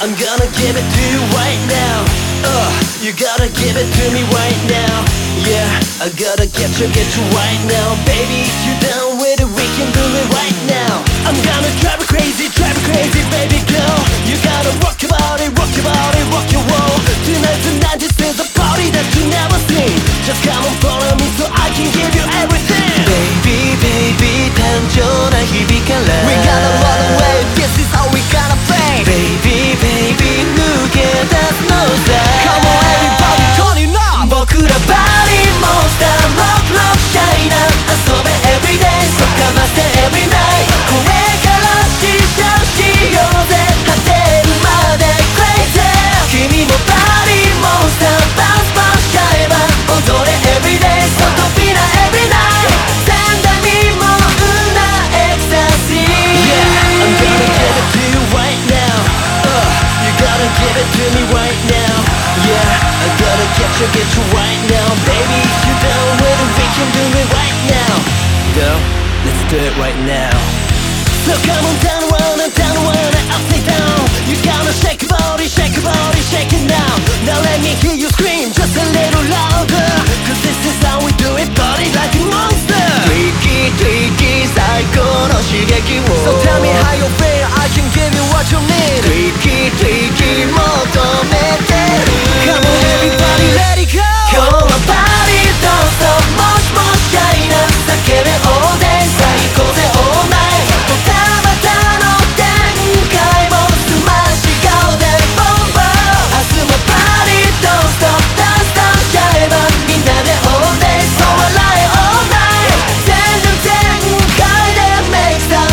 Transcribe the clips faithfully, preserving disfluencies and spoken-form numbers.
I'm gonna give it to you right now. Uh, you gotta give it to me right now. Yeah, I gotta get you, get you right now. Baby, if you're down with it, we can do it right now. I'm gonna drive you crazy, drive you crazy, baby girl. You gotta rock your body, rock your body, rock your world. Tonight, tonight, this is a party that you never seen. Just come and follow me so I can give you everything. Baby, baby,単調な日々から We gotta run away, this is how we gonna play. Baby, baby, 抜け出すのさ Come on everybody, turn it up. 僕らバディモンスター Rock, rock, shine 遊べ everyday そかませ every night これからシャウしようぜ果てるまで Crazy 君もバディモンスター Bounce, bounce, shine 踊れ everyday そとびな every night 前代未聞なエクサシー Yeah, I'm gonna give it to you right now. Uh, you gotta give it to me right now. Yeah, I gotta get you, get you right now. Baby, if you're down with it, we can do it right now. Girl, let's do it right now. So come on down, round and down, round and upside down. You gotta shake your body, shake your body, shake it now. Now let me hear you scream just a little louder. Cause this is how we do it, body like a monster. Tricky, tricky 最高の刺激を So tell me how you feel, I can give you what you need. Tricky, tricky 求めてる Come on everybody, let it go. 今日はパーティーどうぞもしもしシャイな叫べ all day 最高で all night ドタバタの展開もすまし顔でボンボン明日もパーティー don't stop dance dance しちゃえばみんなで all day そう笑え all night 全然全開で make some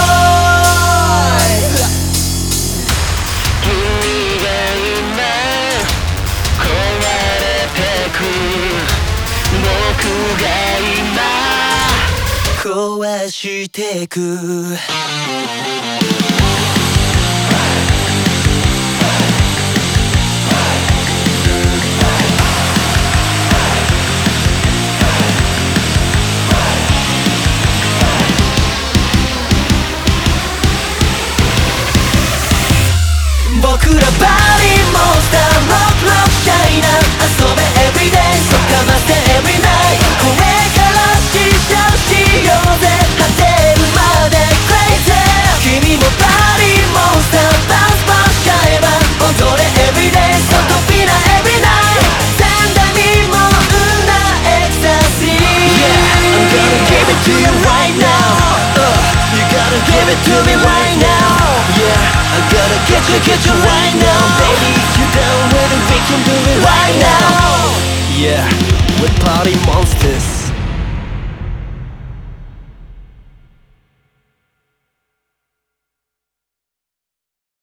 noise 君が今壊れてく僕が今壊してく僕らバディモンスター Rock, rock, shine 遊べ everyday そかませ every night これからシャウしようぜ果てるまで Crazy 君もバディモンスター Bounce, bounce, shine 踊れ everyday そとびな every night 前代未聞なエクサシー Yeah, I'm gonna give it to you right now. Uh, you gotta give it to me right now. Yeah, I gotta get you, get you right now. Baby, if you're down with it, we can do it right now.